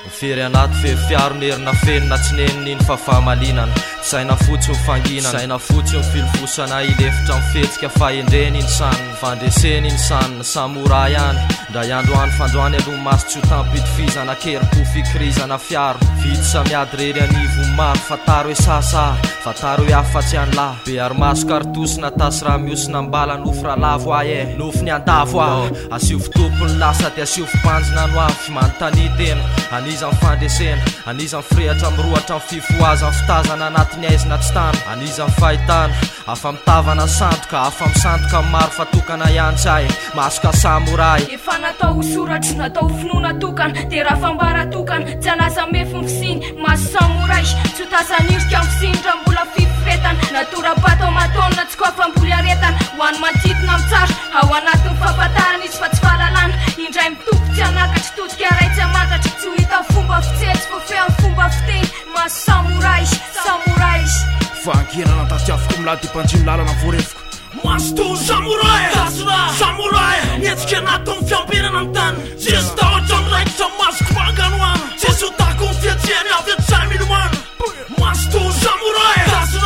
Firy anaty fiaronerina fenina tsy neniny fa fahamalinana saina fotsy mifanginana saina fotsy mifilofosana ilefitra mifetsika fahendreny iny saniny fandreseny iny saniny samoray any nda iandroany fandroany aloha maso tsy ho tampitifizana kery-po fikirizana fiaro vity samiady rery anivo maro fataro hoe sasa fataro hoe afatsy any lahy be aromaso kartosina tasy raha miosina mbala nofo raha lavo ahy nofo ny andavo ah asio fitompony lasa ty asio fipanjina no avy manontany tena aniza mifandresena aniza mifrehatra mirohatra mififoaza mifitazana anatiny aizina tsy tany aniza mifahitana afa mitavana sandoka afa misandoka maro fatokana ihany zay masoka samoray efa natao soratra natao finoana tokana de raha fambara tokana tsy anaza mefy mifisiny maso samoray tsy tazanirika mifisiny raha mbola fifretana natora-batao matona tsy koafamboly aretana ho any mantitina mitsara ao anatin'ny fahafantarana izy fa tsy fahalalana indray mitoko tsy anakatry totika aray tsy amantatra tsy ho hita fomba fitsetsy fo fe amin'ny fomba fiteny maso samoray samoray fankirana tatiafoko milady mpanjiny lalana voarefoko maso to samoray samoray nietsika natony fiampirana ny tany tsisy tahotra miraikitra masoko manganoana tsisy hotako ny fiatsiany avy atsay milomana maso to samoray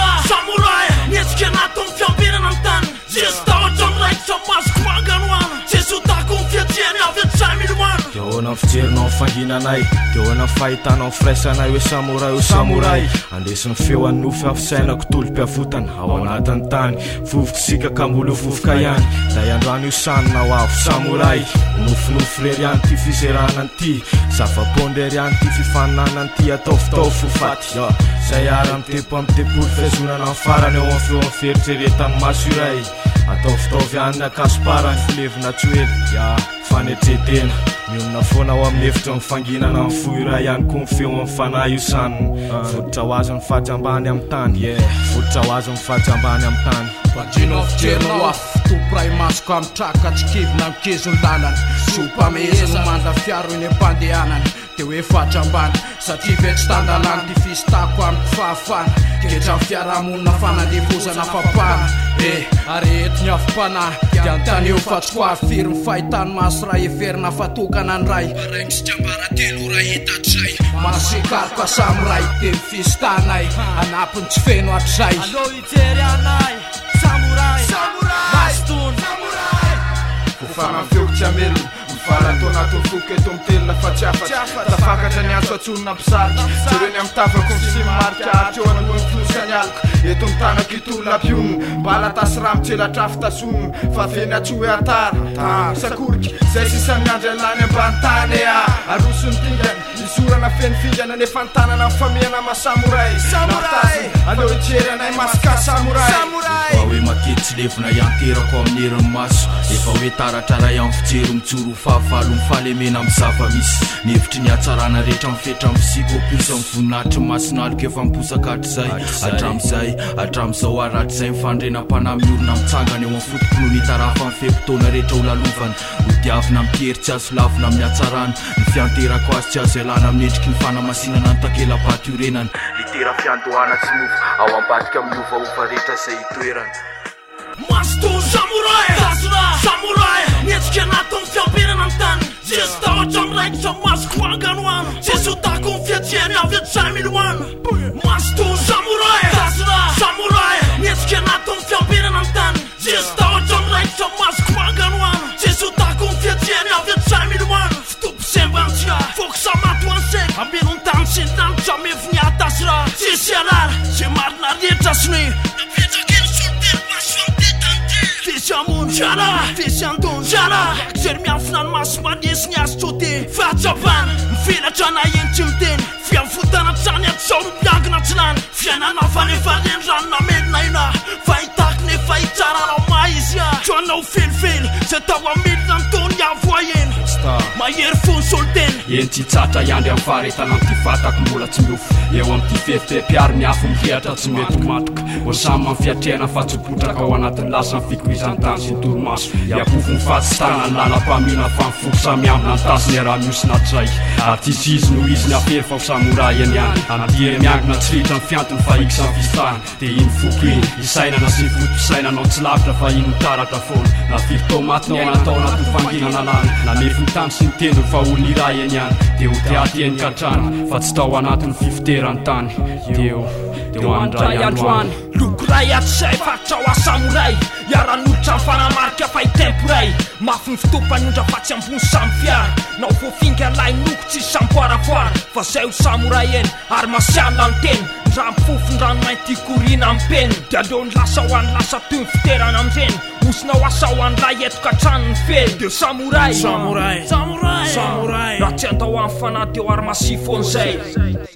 nietsika natony fiampirana ny tany tsisy tahotra miraikitra masoko manganoana tsisy hotako ny fiatsiany avy atsay milomana dehoana fijerinao fanginanay dehoana fahitanao firaisanay hoe samoray o samoray andesiny feo any nofy afisainako tolo-piavotana ao anatin'ny tany vovoka sikaka mbolo vovoka ihany da iandroany io sanina ho avo samoray nofinofy rery any ty fizerana ty zava-ponde ry any ty fifanana ty ataofitao fofaty zay ara mitepo amitepoly fiazonana ny farany eo amfeo amin'ny feritreretany maso iray atao fitaovy any akasopara ny filevina tsoely fanetretena mionona foana ao amin'ny efitra mifanginana amin'ny foiray ihany koa mifeo amin'ny fanahy io sanina fototra ho azy mifatsy ambany amin'ny tany fototra ho azy mifatsy ambany amin'ny tany Pagino fijerinao afo toporay masoko amin'ny traka tsy kivina mikezony lalana sompamehezana manda fiaro eny am-pandehanana de hoe fatra ambany satria ve tsy tandalany ty fisitako amin'ny fahafana ketra amin'ny fiarahamonina fanandevozana fapana arehetiny afom-panahy de antany eo fa tsy koa firy ny fahitany maso raha everina fatokana ny ray raigny sy trambaratelo raha hitatray masekaroko samoray de mifistanay anapiny tsy feno atrizay allo itery anay samoray maston kofana feoko tsy amelona mifaranto anatony foka eto mitelona fa tsy afatsy tafakatra ny antso atsonona mpisarika tsy ireny amin'ny tavako misimarika atra eo anoany finosany aloko eto mitanako itolona piono mbala tasy raha mitselatra fitasonona fa feny atso hoe atara sakoriky zay sisany andro alany ambany tany arosony tingany isorana feny fingana nefa nitanana amin'ny famihana masamoray allo itery anay masika samoray efa hoe makety tsy levina ianterako amin'ny heriny maso efa hoe taratraray amin'ny fijery mitsoro fahavalo mifahalemena amin'ny zava-misy nihevitry ny atsarana rehetra mifetra amin'ny psykopusa mivoninahitra masinaloko efa miposakatry zay atram'izao araty zay mifandrena-panahy miorona mitsangana eo amin'ny fotokono ny tarafa amin'ny fepotona rehetra ho lalovana hodiavina amitery tsy azo lavina amin'ny atsarana ny fianterako azy tsy azo ialana amin'ny endriky ny fanamasinana ny takela-paty iorenana litera fiandohana tsy mofo ao ambadika amin'ny ovaova rehetra zay hitoerana masto samoray nietsika natony fiampirana ny tany tsisy tahotra miraikitra masoko manganoana tsisy hotako ny fiatsiany avy atsay milomana masto samoray nietsika natony fiampirana ny tany tsisy tahotra miraikitra masoko manganoana tsisy hotako ny fiatsiany avy atsay milomana fitopo sembantsika foko samato anseka ambelony tany sy ny lanitra mefiny atasy raha tsisy alala zay marina rehetra sinoe Jala Aksery miafina ny maso manesiny azy tsote fahatsapana mivelatra na eny tsy miteny fiavotana trany atsao no miangina tsy lany fiainana fanefaneny ranona melona ina fahitako nefa hitsarana maizy troanao felifely zay tao amelona ny tony avo aena mahery fony soliteny eny tsy tsatra iandry amin'ny faharetana amty vatako mbola tsy miofo eo amty fefitepiary miafo mirehatra tsy mety matoka o samy mamfiatrehana fa tsopotraka ao anatin'ny lasany fikoizany tany sy ny toromaso iapofo ny fahatsitana ny lalam-pamina fa mifoko samy amina ny tasiny raha miosina tray ary tsisy izy no izy ny afery fa ho samoray any any amty miangina tsy ritra ny fiantony fa iky samy fistana de iny foko iny isainana sy fotom-pisainanao tsy lavitra fa iny mitaratra foana na firy tomatinao anatao anatin'ny fanginana lany na mefy ny tany sy ny tendony fa olona iray any any dia ho teateny katrany fa tsy tao anatin'ny fifiterany tany deo andray androany lokoray atsay faritra ho asamoray iara-noditra mifanamarika fa itemporay mafy ny fitopany ondra fa tsy ambony samy fiara nao voafinga lay noko tsy sampoarafoara fa zay ho samoray eny ary masiala ny teny ndra mifofony ranomainty korina amin'ny peny dia aleony lasa ho any lasa toy ny fiterana amin'ireny osina ho asa ho any lay etoka trano ny fely dia samoray raha tsy andao amin'ny fanahy teo ary masifon'izay